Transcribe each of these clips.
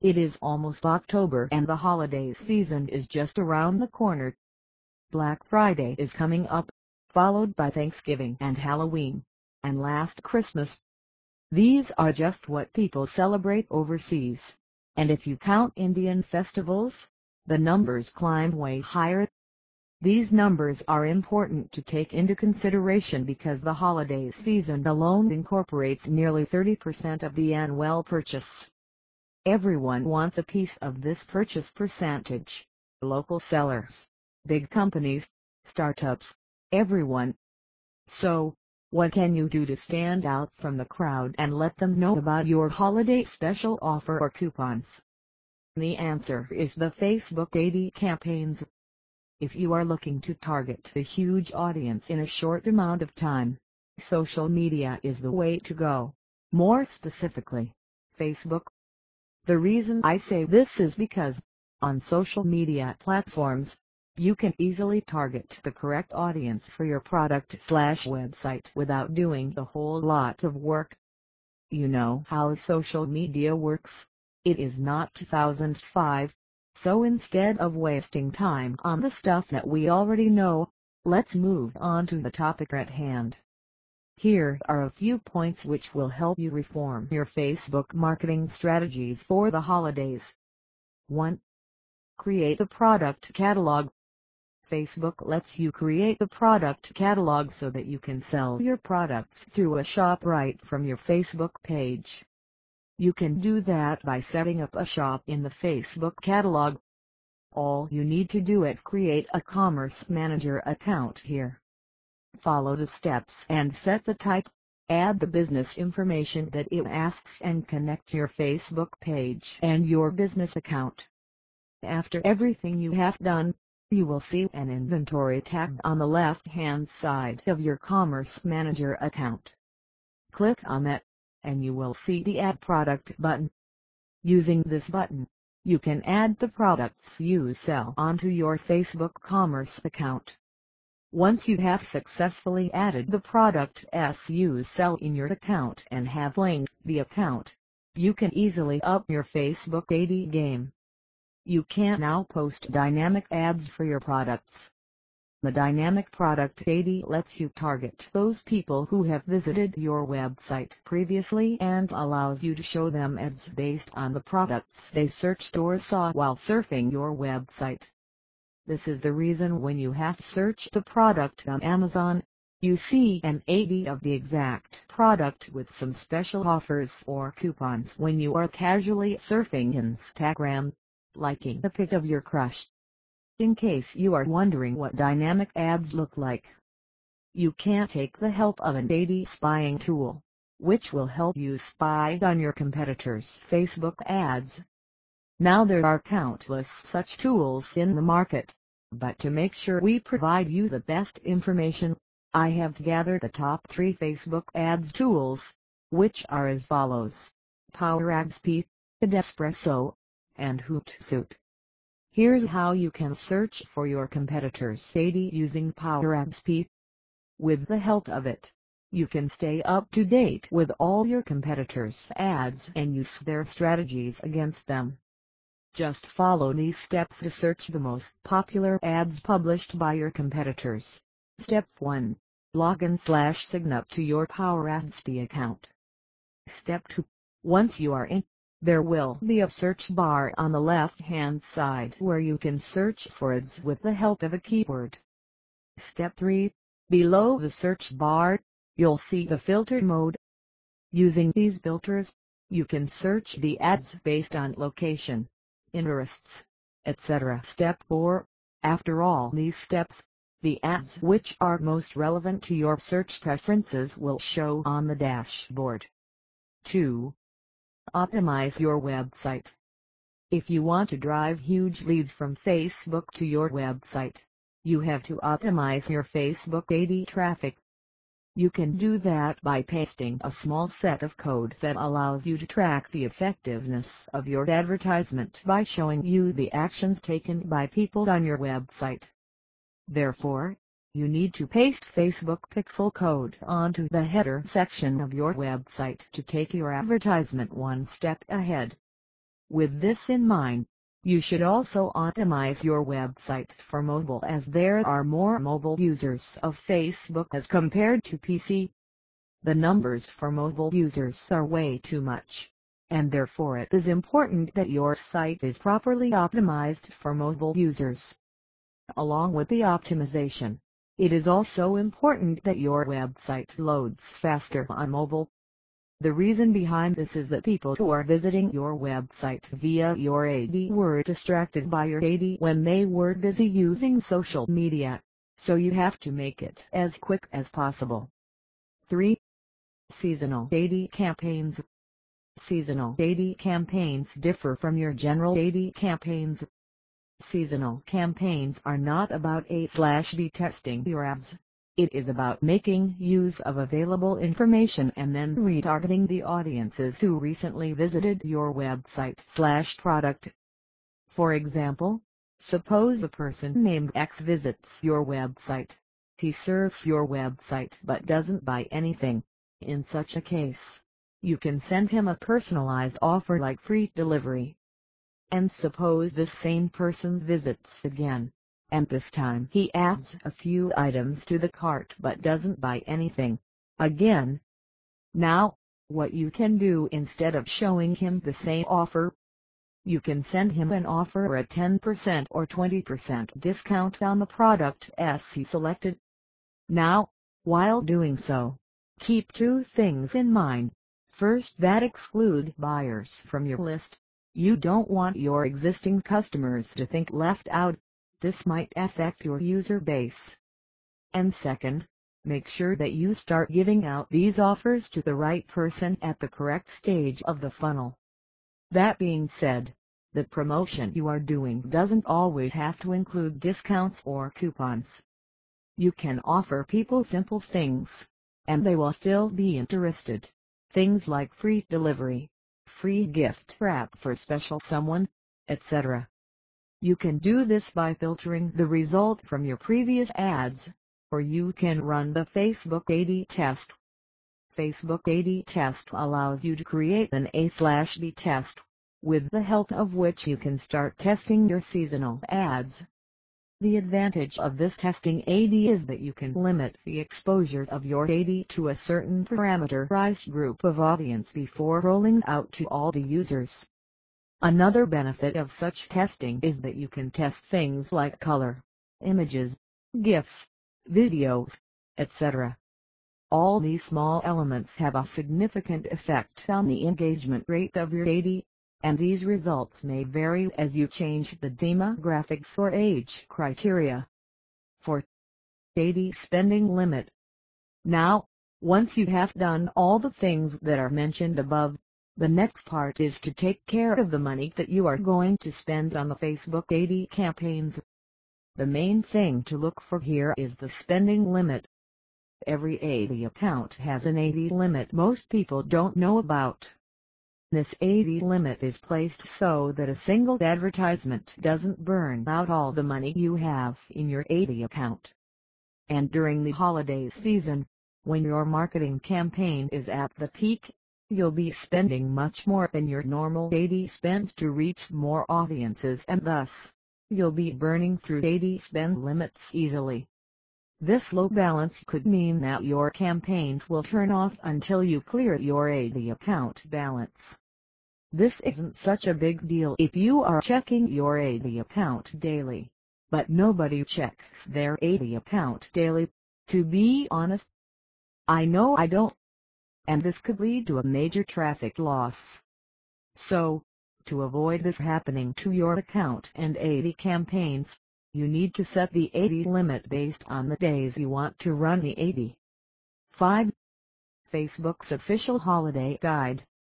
It is almost October and the holiday season is just around the corner. Black Friday is coming up, followed by Thanksgiving and Halloween, and last Christmas. These are just what people celebrate overseas, and if you count Indian festivals, the numbers climb way higher. These numbers are important to take into consideration because the holiday season alone incorporates nearly 30% of the annual purchase. Everyone wants a piece of this purchase percentage. Local sellers, big companies, startups, everyone. So, what can you do to stand out from the crowd and let them know about your holiday special offer or coupons? The answer is the Facebook AD campaigns. If you are looking to target a huge audience in a short amount of time, social media is the way to go. More specifically, Facebook. The reason I say this is because, on social media platforms, you can easily target the correct audience for your product/website without doing a whole lot of work. You know how social media works. It is not 2005, so instead of wasting time on the stuff that we already know, let's move on to the topic at hand. Here are a few points which will help you reform your Facebook marketing strategies for the holidays. 1. Create a product catalog. Facebook lets you create the product catalog so that you can sell your products through a shop right from your Facebook page. You can do that by setting up a shop in the Facebook catalog. All you need to do is create a Commerce Manager account here. Follow the steps and set the type, add the business information that it asks and connect your Facebook page and your business account. After everything you have done, you will see an inventory tab on the left-hand side of your Commerce Manager account. Click on that, and you will see the Add Product button. Using this button, you can add the products you sell onto your Facebook Commerce account. Once you have successfully added the products you sell in your account and have linked the account, you can easily up your Facebook AD game. You can now post dynamic ads for your products. The Dynamic Product AD lets you target those people who have visited your website previously and allows you to show them ads based on the products they searched or saw while surfing your website. This is the reason when you have searched the product on Amazon, you see an AD of the exact product with some special offers or coupons when you are casually surfing Instagram, liking the pic of your crush. In case you are wondering what dynamic ads look like, you can take the help of an AD spying tool, which will help you spy on your competitors' Facebook ads. Now there are countless such tools in the market, but to make sure we provide you the best information, I have gathered the top 3 Facebook ads tools, which are as follows: PowerAdsP, Adespresso, and Hootsuite. Here's how you can search for your competitors' AD using PowerAdsP. With the help of it, you can stay up to date with all your competitors' ads and use their strategies against them. Just follow these steps to search the most popular ads published by your competitors. Step 1. Login/sign up to your PowerAdsP account. Step 2. Once you are in, there will be a search bar on the left-hand side where you can search for ads with the help of a keyword. Step 3. Below the search bar, you'll see the filter mode. Using these filters, you can search the ads based on location, interests, etc. Step 4. After all these steps, the ads which are most relevant to your search preferences will show on the dashboard. 2. Optimize your website. If you want to drive huge leads from Facebook to your website, you have to optimize your Facebook AD traffic. You can do that by pasting a small set of code that allows you to track the effectiveness of your advertisement by showing you the actions taken by people on your website. Therefore, you need to paste Facebook pixel code onto the header section of your website to take your advertisement one step ahead. With this in mind, you should also optimize your website for mobile, as there are more mobile users of Facebook as compared to PC. The numbers for mobile users are way too much, and therefore it is important that your site is properly optimized for mobile users. Along with the optimization, it is also important that your website loads faster on mobile. The reason behind this is that people who are visiting your website via your AD were distracted by your AD when they were busy using social media, so you have to make it as quick as possible. 3. Seasonal AD campaigns. Seasonal AD campaigns differ from your general AD campaigns. Seasonal campaigns are not about A/B testing your ads. It is about making use of available information and then retargeting the audiences who recently visited your website/product. For example, suppose a person named X visits your website. He surfs your website but doesn't buy anything. In such a case, you can send him a personalized offer like free delivery. And suppose this same person visits again, and this time he adds a few items to the cart but doesn't buy anything. Again. Now, what you can do instead of showing him the same offer, you can send him an offer or a 10% or 20% discount on the product he selected. Now, while doing so, keep two things in mind. First, that exclude buyers from your list. You don't want your existing customers to think left out. This might affect your user base. And second, make sure that you start giving out these offers to the right person at the correct stage of the funnel. That being said, the promotion you are doing doesn't always have to include discounts or coupons. You can offer people simple things, and they will still be interested. Things like free delivery, free gift wrap for special someone, etc. You can do this by filtering the result from your previous ads, or you can run the Facebook AD test. Facebook AD test allows you to create an A/B test, with the help of which you can start testing your seasonal ads. The advantage of this testing AD is that you can limit the exposure of your AD to a certain parameterized group of audience before rolling out to all the users. Another benefit of such testing is that you can test things like color, images, GIFs, videos, etc. All these small elements have a significant effect on the engagement rate of your AD, and these results may vary as you change the demographics or age criteria. 4. AD spending limit. Now, once you have done all the things that are mentioned above, the next part is to take care of the money that you are going to spend on the Facebook AD campaigns. The main thing to look for here is the spending limit. Every AD account has an AD limit most people don't know about. This AD limit is placed so that a single advertisement doesn't burn out all the money you have in your AD account. And during the holiday season, when your marketing campaign is at the peak, you'll be spending much more than your normal AD spend to reach more audiences, and thus, you'll be burning through AD spend limits easily. This low balance could mean that your campaigns will turn off until you clear your AD account balance. This isn't such a big deal if you are checking your AD account daily, but nobody checks their AD account daily, to be honest. I know I don't. And this could lead to a major traffic loss. So, to avoid this happening to your account and AD campaigns, you need to set the AD limit based on the days you want to run the AD. 5. Facebook's official holiday guide.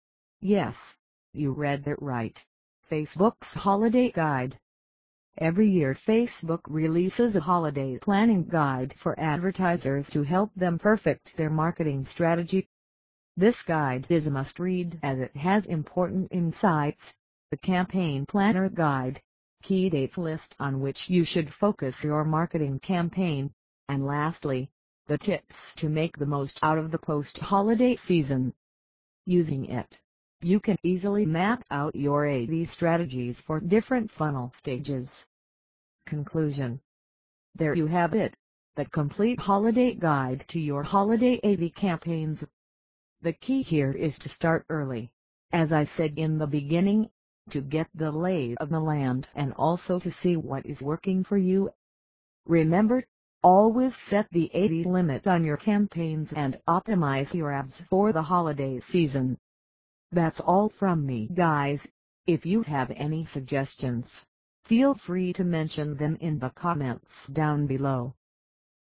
Yes, you read it right. Facebook's holiday guide. Every year Facebook releases a holiday planning guide for advertisers to help them perfect their marketing strategy. This guide is a must-read as it has important insights, the campaign planner guide, key dates list on which you should focus your marketing campaign, and lastly, the tips to make the most out of the post-holiday season. Using it, You can easily map out your AD strategies for different funnel stages. Conclusion. There you have it, the complete holiday guide to your holiday AD campaigns. The key here is to start early, as I said in the beginning, to get the lay of the land and also to see what is working for you. Remember, always set the AD limit on your campaigns and optimize your ads for the holiday season. That's all from me, guys. If you have any suggestions, feel free to mention them in the comments down below.